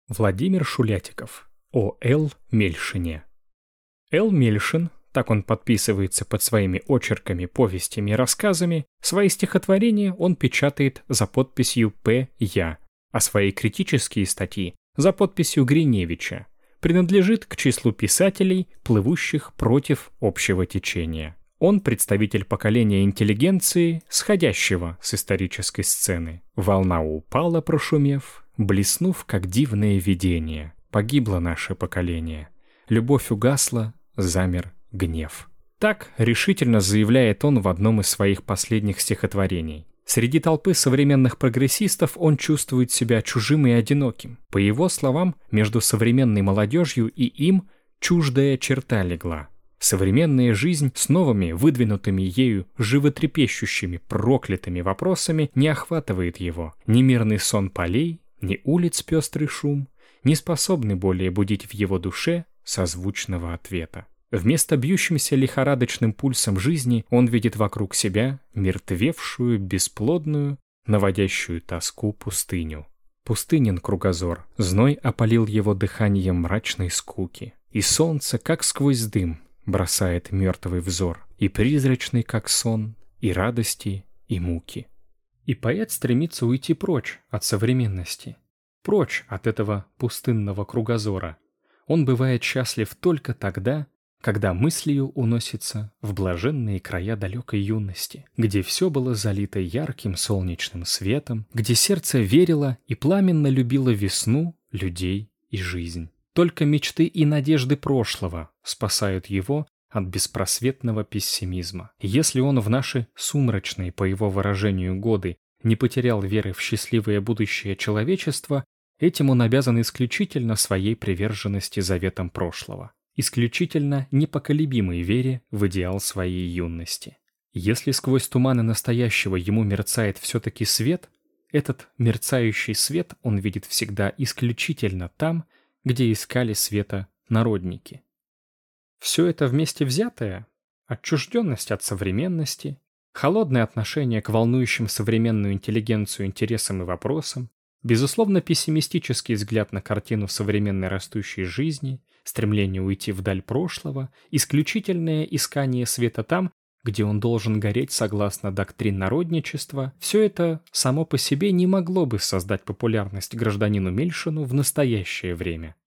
Владимир Шулятиков о Л. Мельшине. Л. Мельшин, так он подписывается под своими очерками, повестями и рассказами, свои стихотворения он печатает за подписью П. Я, а свои критические статьи за подписью Гриневича, принадлежит к числу писателей, плывущих против общего течения. Он представитель поколения интеллигенции, сходящего с исторической сцены. Волна упала, прошумев, блеснув, как дивное видение. Погибло наше поколение. Любовь угасла, замер гнев. Так решительно заявляет он в одном из своих последних стихотворений. Среди толпы современных прогрессистов он чувствует себя чужим и одиноким. По его словам, между современной молодежью и им чуждая черта легла. Современная жизнь с новыми, выдвинутыми ею, животрепещущими, проклятыми вопросами не охватывает его. Ни мирный сон полей, ни улиц пестрый шум не способны более будить в его душе созвучного ответа. Вместо бьющимся лихорадочным пульсом жизни он видит вокруг себя мертвевшую, бесплодную, наводящую тоску пустыню. Пустынен кругозор, зной опалил его дыханием мрачной скуки, и солнце, как сквозь дым, бросает мертвый взор, и призрачный, как сон, и радости, и муки. И поэт стремится уйти прочь от современности, прочь от этого пустынного кругозора. Он бывает счастлив только тогда, когда мыслью уносится в блаженные края далекой юности, где все было залито ярким солнечным светом, где сердце верило и пламенно любило весну, людей и жизнь. Только мечты и надежды прошлого спасают его от беспросветного пессимизма. Если он в наши сумрачные, по его выражению, годы не потерял веры в счастливое будущее человечества, этим он обязан исключительно своей приверженности заветам прошлого, исключительно непоколебимой вере в идеал своей юности. Если сквозь туманы настоящего ему мерцает все-таки свет, этот мерцающий свет он видит всегда исключительно там, где искали света народники. Все это вместе взятое – отчужденность от современности, холодное отношение к волнующим современную интеллигенцию интересам и вопросам, безусловно пессимистический взгляд на картину современной растущей жизни, стремление уйти вдаль прошлого, исключительное искание света там, где он должен гореть согласно доктрин народничества, все это само по себе не могло бы создать популярность гражданину Мельшину в настоящее время.